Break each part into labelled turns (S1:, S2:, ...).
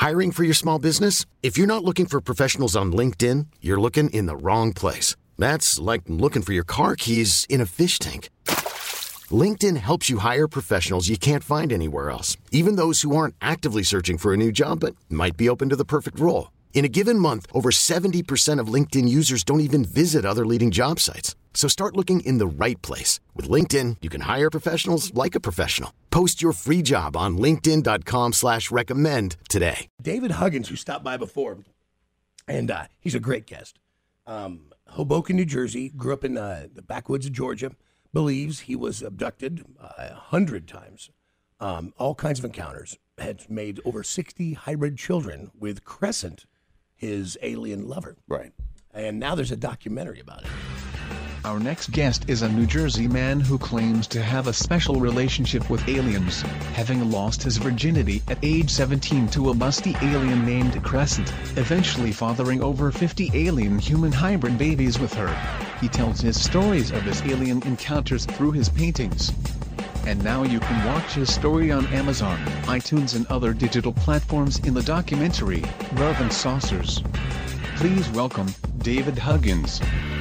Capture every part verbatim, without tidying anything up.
S1: Hiring for your small business? If you're not looking for professionals on LinkedIn, you're looking in the wrong place. That's like looking for your car keys in a fish tank. LinkedIn helps you hire professionals you can't find anywhere else, even those who aren't actively searching for a new job but might be open to the perfect role. In a given month, over seventy percent of LinkedIn users don't even visit other leading job sites. So start looking in the right place. With LinkedIn, you can hire professionals like a professional. Post your free job on linkedin.com slash recommend today.
S2: David Huggins, who stopped by before, and uh, he's a great guest. Um, Hoboken, New Jersey, grew up in uh, the backwoods of Georgia, believes he was abducted uh, a hundred times, um, all kinds of encounters, had made over sixty hybrid children with Crescent, his alien lover.
S3: Right.
S2: And now there's a documentary about it.
S4: Our next guest is a New Jersey man who claims to have a special relationship with aliens, having lost his virginity at age seventeen to a musty alien named Crescent, eventually fathering over fifty alien-human hybrid babies with her. He tells his stories of his alien encounters through his paintings. And now you can watch his story on Amazon, iTunes and other digital platforms in the documentary, Love and Saucers. Please welcome, David Huggins.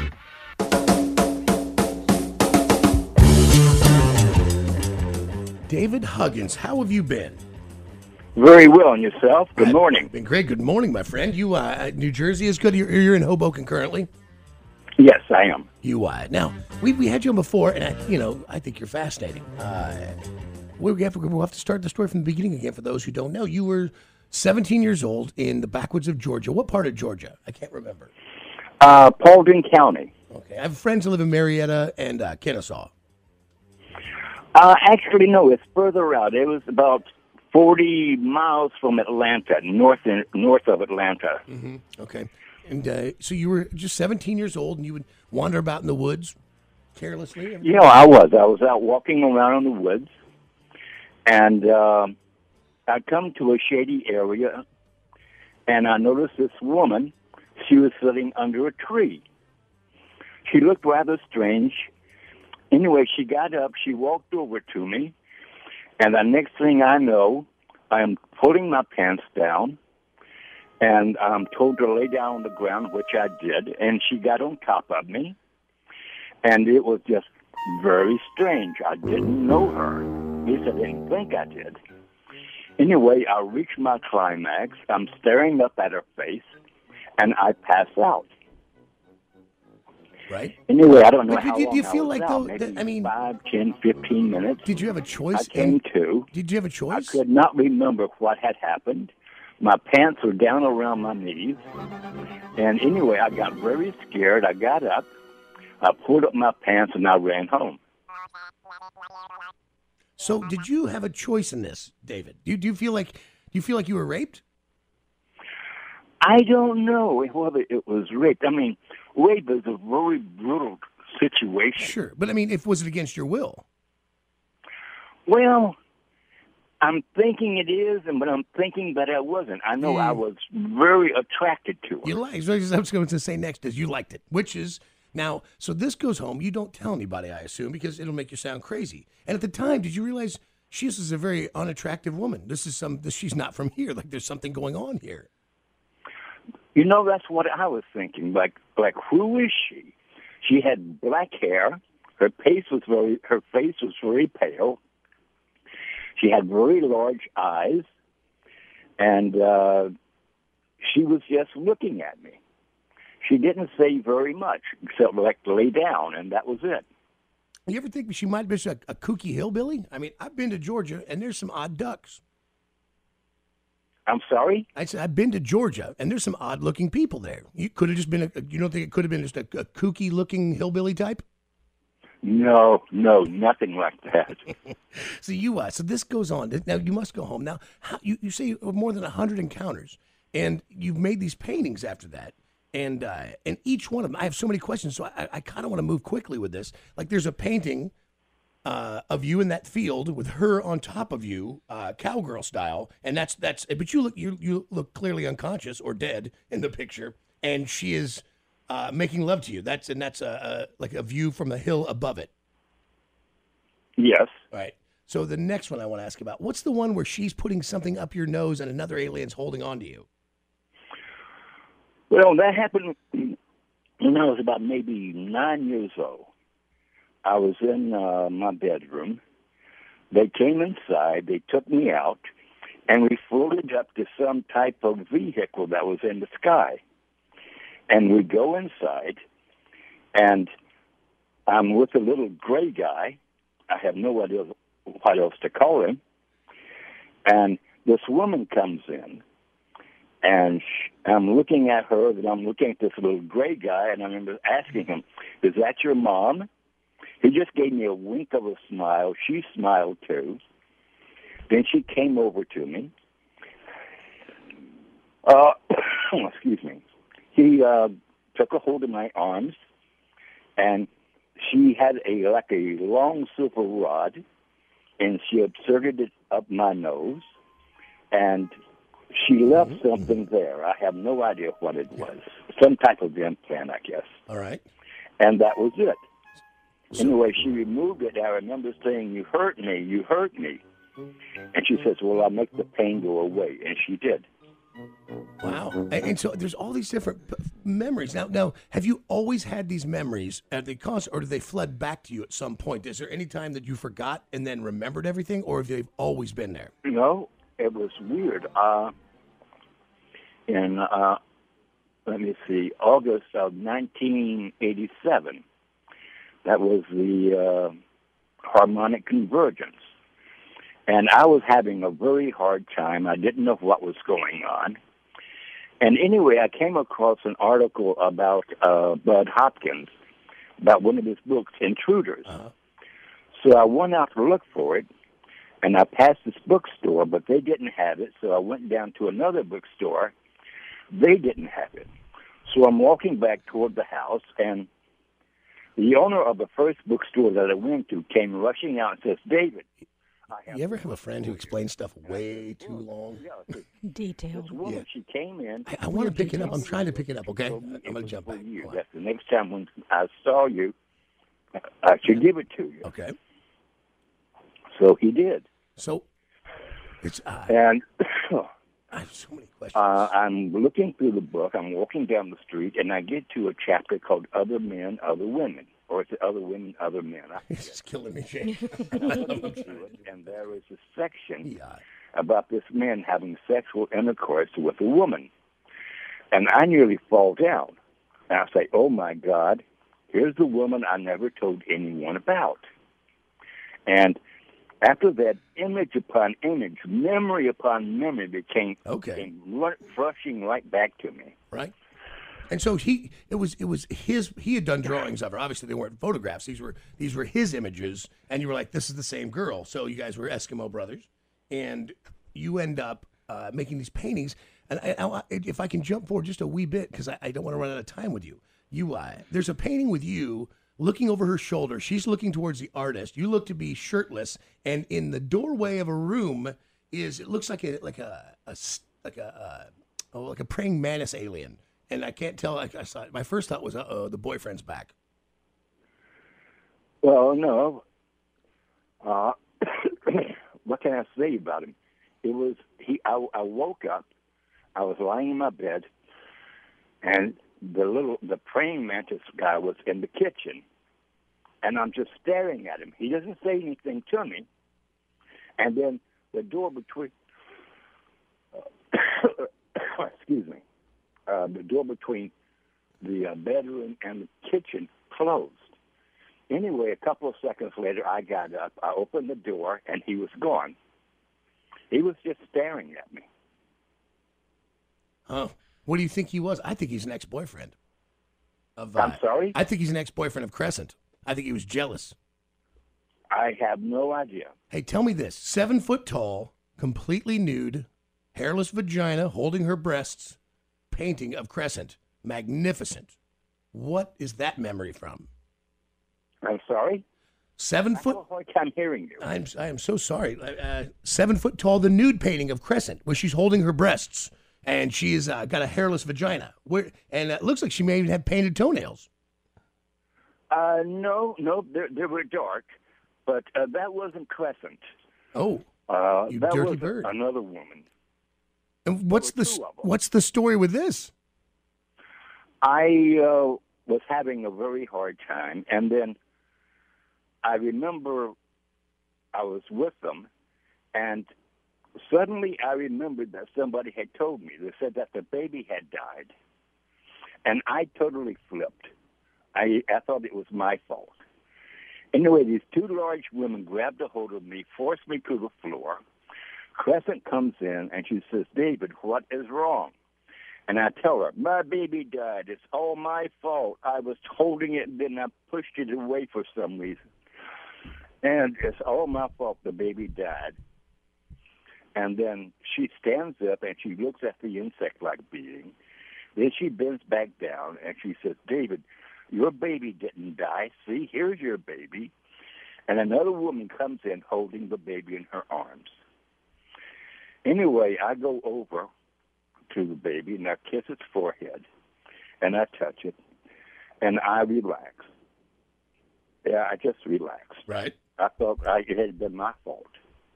S2: David Huggins, how have you been?
S5: Very well, and yourself? Good morning.
S2: I've been great. Good morning, my friend. You, uh, New Jersey is good. You're, you're in Hoboken currently?
S5: Yes, I am.
S2: You, uh, now, we, we had you on before, and, I, you know, I think you're fascinating. Uh, we'll, have, we'll have to start the story from the beginning again for those who don't know. You were seventeen years old in the backwoods of Georgia. What part of Georgia? I can't remember.
S5: Uh, Paulding County.
S2: Okay. I have friends who live in Marietta and uh, Kennesaw.
S5: Uh, actually, no, it's further out. It was about forty miles from Atlanta, north in, north of Atlanta.
S2: Mm-hmm. Okay. And uh, so you were just seventeen years old, and you would wander about in the woods carelessly?
S5: Yeah, I was. I was out walking around in the woods, and uh, I come to a shady area, and I noticed this woman. She was sitting under a tree. She looked rather strange. Anyway, she got up, she walked over to me, and the next thing I know, I am pulling my pants down, and I'm told to lay down on the ground, which I did, and she got on top of me, and it was just very strange. I didn't know her. At least I didn't think I did. Anyway, I reached my climax. I'm staring up at her face, and I pass out.
S2: Right.
S5: Anyway, I don't know
S2: but
S5: how
S2: did,
S5: long
S2: do you
S5: I
S2: feel
S5: was
S2: like
S5: out.
S2: though?
S5: Maybe
S2: That, I mean,
S5: five, ten, fifteen minutes.
S2: Did you have a choice?
S5: I came
S2: and,
S5: to.
S2: Did you have a choice?
S5: I could not remember what had happened. My pants were down around my knees, and anyway, I got very scared. I got up, I pulled up my pants, and I ran home.
S2: So, did you have a choice in this, David? Do you, do you feel like do you feel like you were raped?
S5: I don't know whether it was rape. I mean, rape is a very brutal situation.
S2: Sure, but I mean, if was it against your will?
S5: Well, I'm thinking it is, and but I'm thinking that I wasn't. I know
S2: Mm.
S5: I was very attracted to her.
S2: You like? So I was going to say next is you liked it, which is now. So this goes home. You don't tell anybody, I assume, because it'll make you sound crazy. And at the time, did you realize she is a very unattractive woman? This is some. This, she's not from here. Like there's something going on here.
S5: You know, that's what I was thinking. Like, like who is she? She had black hair. Her face was very. Her face was very pale. She had very large eyes, and uh, she was just looking at me. She didn't say very much, except like lay down, and that was it.
S2: You ever think she might be a, a kooky hillbilly? I mean, I've been to Georgia, and there's some odd ducks.
S5: I'm sorry?
S2: I said, I've been to Georgia, and there's some odd-looking people there. You could have just been, a, you don't think it could have been just a, a kooky-looking hillbilly type?
S5: No, no, nothing like that.
S2: So you, uh, so this goes on. Now, you must go home. Now, how, you, you say more than one hundred encounters, and you've made these paintings after that. And uh, and each one of them, I have so many questions, so I, I kind of want to move quickly with this. Like, there's a painting uh, of you in that field with her on top of you, uh, cowgirl style, and that's that's. But you look you you look clearly unconscious or dead in the picture, and she is uh, making love to you. That's and that's a, a like a view from a hill above it.
S5: Yes.
S2: All right. So the next one I want to ask about, what's the one where she's putting something up your nose and another alien's holding on to you?
S5: Well, that happened when I was about maybe nine years old. I was in uh, my bedroom. They came inside. They took me out, and we floated up to some type of vehicle that was in the sky. And we go inside, and I'm with a little gray guy. I have no idea what else to call him. And this woman comes in, and sh- I'm looking at her, and I'm looking at this little gray guy, and I remember asking him, "Is that your mom?" He just gave me a wink of a smile. She smiled, too. Then she came over to me. Uh, excuse me. He uh, took a hold of my arms, and she had a like a long silver rod, and she inserted it up my nose, and she left something there. I have no idea what it was. Some type of implant, I guess.
S2: All right.
S5: And that was it. Anyway, she removed it. I remember saying, "You hurt me, you hurt me." And she says, "Well, I'll make the pain go away." And she did.
S2: Wow. And, and so there's all these different p- memories. Now, now, have you always had these memories at the cost, or did they flood back to you at some point? Is there any time that you forgot and then remembered everything, or have they always been there?
S5: No, it was weird. Uh, in, uh, let me see, August of nineteen eighty-seven, that was the uh, harmonic convergence. And I was having a very hard time. I didn't know what was going on. And anyway, I came across an article about uh, Bud Hopkins, about one of his books, Intruders. Uh-huh. So I went out to look for it, and I passed this bookstore, but they didn't have it. So I went down to another bookstore. They didn't have it. So I'm walking back toward the house, and the owner of the first bookstore that I went to came rushing out and says, "David,
S2: you ever have a friend who explains stuff way too long?
S3: Detailed.
S5: This woman,
S3: Yeah.
S5: she came in.
S2: I, I want to pick it up. I'm trying to pick it up, okay? I'm
S5: It
S2: going to
S5: was
S2: jump
S5: for
S2: back.
S5: you.
S2: Hold on.
S5: That's the next time when I saw you, I should give it to you.
S2: Okay.
S5: So he did.
S2: So it's uh,
S5: And
S2: I have so many questions.
S5: uh, I'm looking through the book. I'm walking down the street, and I get to a chapter called Other Men, Other Women. Or it's Other Women, Other Men. I
S2: This is killing me, Jay.
S5: and there is a section
S2: Yeah.
S5: about this man having sexual intercourse with a woman. And I nearly fall down. And I say, "Oh, my God, here's the woman I never told anyone about." And after that, image upon image, memory upon memory became,
S2: Okay.
S5: came ru- rushing right back to me.
S2: Right. And so he, it was, it was his. He had done drawings of her. Obviously, they weren't photographs. These were, these were his images. And you were like, "This is the same girl." So you guys were Eskimo brothers, and you end up uh, making these paintings. And I, I, if I can jump forward just a wee bit, because I, I don't want to run out of time with you. You, uh, there's a painting with you looking over her shoulder. She's looking towards the artist. You look to be shirtless, and in the doorway of a room is, it looks like a, like a, a like a, uh, oh, like a praying mantis alien. And I can't tell. Like I saw it. My first thought was, "Uh oh, the boyfriend's back."
S5: Well, no. Uh, what can I say about him? It was he. I, I woke up. I was lying in my bed, and the little the praying mantis guy was in the kitchen, and I'm just staring at him. He doesn't say anything to me, and then the door between. Uh, excuse me. Uh, the door between the uh, bedroom and the kitchen closed. Anyway, a couple of seconds later, I got up. I opened the door, and he was gone. He was just staring at me.
S2: Oh, what do you think he was? I think he's an ex-boyfriend. Of, uh,
S5: I'm sorry?
S2: I think he's an ex-boyfriend of Crescent. I think he was jealous.
S5: I have no idea.
S2: Hey, tell me this: seven foot tall, completely nude, hairless vagina, holding her breasts. Painting of Crescent, magnificent. What is that memory from?
S5: I'm sorry?
S2: Seven
S5: I
S2: foot.
S5: have a hard time hearing you.
S2: I'm I am so sorry. Uh, seven foot tall, the nude painting of Crescent, where she's holding her breasts and she's uh, got a hairless vagina. Where and it looks like she may even have painted toenails.
S5: Uh, no, no, they, they were dark. but uh, that wasn't Crescent.
S2: Oh,
S5: Uh,
S2: you
S5: that
S2: dirty
S5: was
S2: bird.
S5: another woman.
S2: and what's
S5: there
S2: the
S5: were two of them.
S2: what's the story with this?
S5: I uh, was having a very hard time, and then I remember I was with them, and suddenly I remembered that somebody had told me. They said that the baby had died, and I totally flipped. I, I thought it was my fault. Anyway, these two large women grabbed a hold of me, forced me to the floor. Crescent comes in, and she says, David, what is wrong? And I tell her, my baby died. It's all my fault. I was holding it, and then I pushed it away for some reason. And it's all my fault the baby died. And then she stands up, and she looks at the insect-like being. Then she bends back down, and she says, David, your baby didn't die. See, here's your baby. And another woman comes in holding the baby in her arms. Anyway, I go over to the baby, and I kiss its forehead, and I touch it, and I relax. Yeah, I just relaxed.
S2: Right.
S5: I thought I, it had been my fault.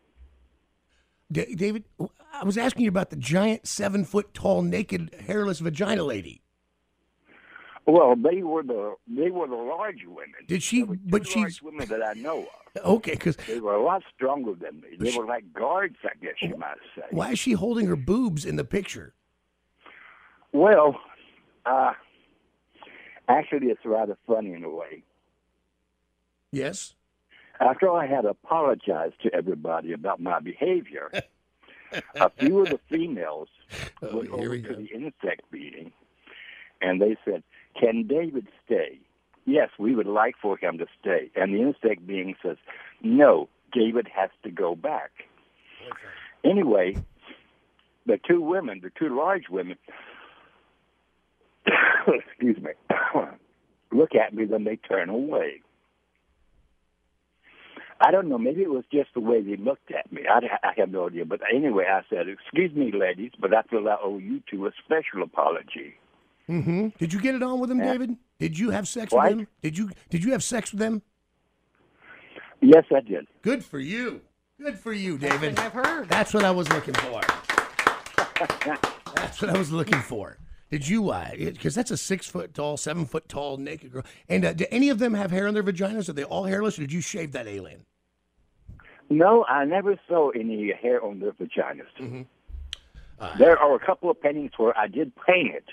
S2: D- David, I was asking you about the giant, seven foot tall, naked, hairless vagina lady.
S5: Well, they were the they were the large women.
S2: Did she?
S5: There were two
S2: But
S5: large
S2: she's
S5: women that I know of.
S2: okay. Because
S5: They were a lot stronger than me. They
S2: She-
S5: were like guards, I guess you might say.
S2: why is she holding her boobs in the picture?
S5: Well, uh, actually, it's rather funny in a way.
S2: Yes.
S5: After I had apologized to everybody about my behavior, a few of the females
S2: Oh,
S5: went
S2: here
S5: over
S2: we
S5: to
S2: go.
S5: the insect meeting, and they said, can David stay? Yes, we would like for him to stay. And the insect being says, no, David has to go back. Anyway, the two women, the two large women, excuse me, look at me, then they turn away. I don't know, maybe it was just the way they looked at me. I, I have no idea. But anyway, I said, excuse me, ladies, but I feel I owe you two a special apology.
S2: Mm-hmm. Did you get it on with him,
S5: Yeah.
S2: David? Did you have sex
S5: What?
S2: with him? Did you Did you have sex with him?
S5: Yes, I did.
S2: Good for you. Good for you, David.
S3: I've heard.
S2: That's what I was looking for. That's what I was looking for. Did you? Because that's a six foot tall, seven foot tall naked girl. And uh, do any of them have hair on their vaginas? Are they all hairless, or did you shave that alien?
S5: No, I never saw any hair on their vaginas.
S2: Mm-hmm. Uh,
S5: There are a couple of paintings where I did paint it,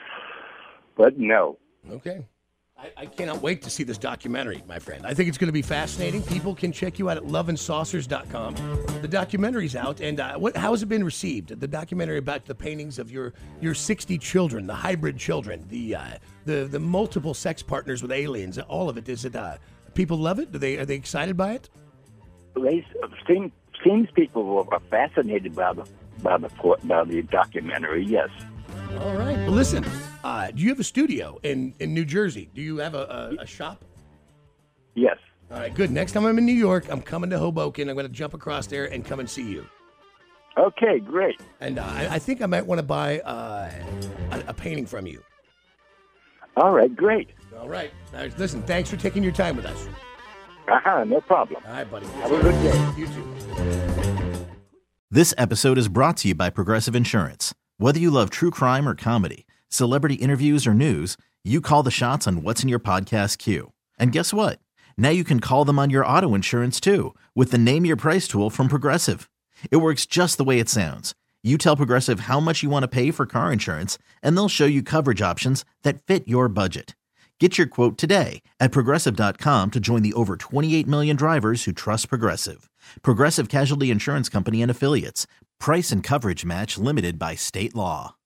S5: but no.
S2: Okay. I, I cannot wait to see this documentary, my friend. I think it's going to be fascinating. People can check you out at love and saucers dot com. The documentary's out, and uh, what? How has it been received? The documentary about the paintings of your your sixty children, the hybrid children, the uh, the the multiple sex partners with aliens. All of it. Is it? Uh, people love it. Do they? Are they excited by it?
S5: They seem, seems people are fascinated by the by the by the documentary. Yes.
S2: All right. Well, listen. Uh, do you have a studio in, in New Jersey? Do you have a, a, a shop?
S5: Yes.
S2: All right. Good. Next time I'm in New York, I'm coming to Hoboken. I'm going to jump across there and come and see you.
S5: Okay. Great.
S2: And uh, I, I think I might want to buy uh, a, a painting from you.
S5: All right. Great.
S2: All right. Now, listen, thanks for taking your time with us.
S5: Uh huh. No problem.
S2: All right, buddy.
S5: Have a good day.
S2: You too.
S6: This episode is brought to you by Progressive Insurance. Whether you love true crime or comedy, celebrity interviews or news, you call the shots on what's in your podcast queue. And guess what? Now you can call them on your auto insurance too with the Name Your Price tool from Progressive. It works just the way it sounds. You tell Progressive how much you want to pay for car insurance, and they'll show you coverage options that fit your budget. Get your quote today at Progressive dot com to join the over twenty-eight million drivers who trust Progressive. Progressive Casualty Insurance Company and Affiliates. Price and coverage match limited by state law.